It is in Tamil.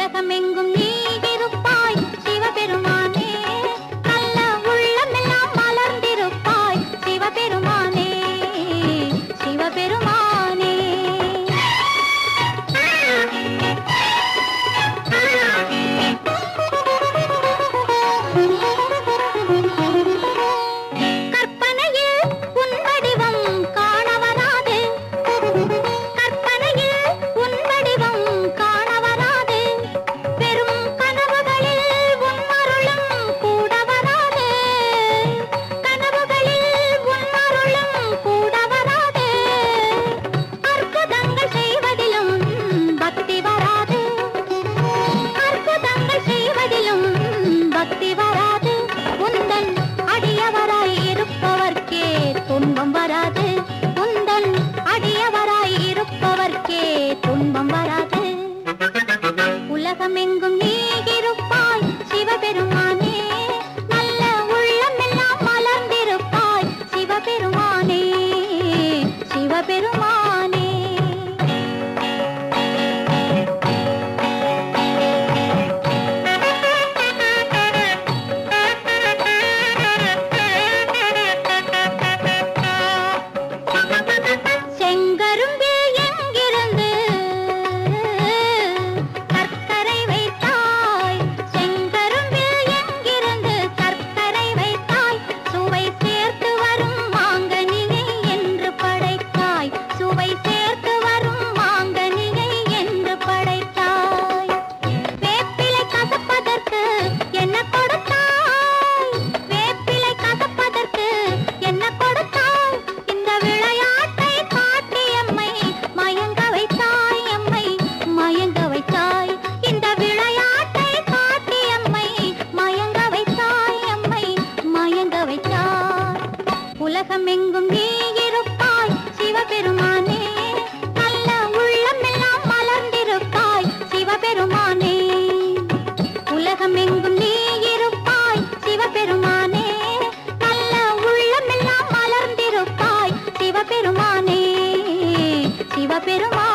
உலகமெங்கும் நீ இருப்பாய் சிவபெருமானே, நல்ல உள்ளமெல்லாம் மலர்ந்திருப்பாய் சிவபெருமானே, சிவபெருமானே. கற்பனையில் உன் வடிவம் காண வராது, கற்பனையில் உன் வடிவம் காண வராது, பெரும் கனவுகளில் உன் அருளும் கூட வராது, கனவுகளில் உன் அருளும் கூட வராது, அற்புதங்கள் செய்வதிலும் பக்தி வராது, அற்புதங்கள் செய்வதிலும் பக்தி வராது, உந்தன் அடியவராய் இருப்பவர்க்கே துன்பம் வராது, உந்தன் அடியவராய் இருப்பவர்க்கே துன்பம் வராது. உலகமெங்கும் நீ இருப்பாய் சிவபெருமானே, நல்ல உள்ளமெல்லாம் மலர்ந்திருப்பாய் சிவபெருமானே, சிவபெருமானே. செங்கரும்பில் எங்கிருந்து சர்க்கரை வைத்தாய், செங்கரும்பில் எங்கிருந்து சர்க்கரை வைத்தாய், சுவை சேர்த்து வரும் மாங்கனியை என்று படைத்தாய், சுவை சேர்த்து வரும் மாங்கனியை என்று படைத்தாய். வேப்பிலை கசப்பதற்கு என்ன கொடுத்தாய், வேப்பிலை கசப்பதற்கு என்ன கொடுத்தாய், இந்த விளையாட்டை காட்டி எம்மை மயங்க வைத்தாய், எம்மை மயங்க வைத்தாய், இந்த விளையாட்டை காட்டி எம்மை மயங்க வைத்தாய், எம்மை மயங்க வைத்தாய். உலகமெங்கும் நீ இருப்பாய் சிவபெருமானே, நல்ல உள்ளமெல்லாம் மலர்ந்திருப்பாய் சிவபெருமானே, உலகமெங்கும் நீ இருப்பாய் சிவபெருமானே, நல்ல உள்ளமெல்லாம் மலர்ந்திருப்பாய் சிவபெருமானே, சிவபெருமானே.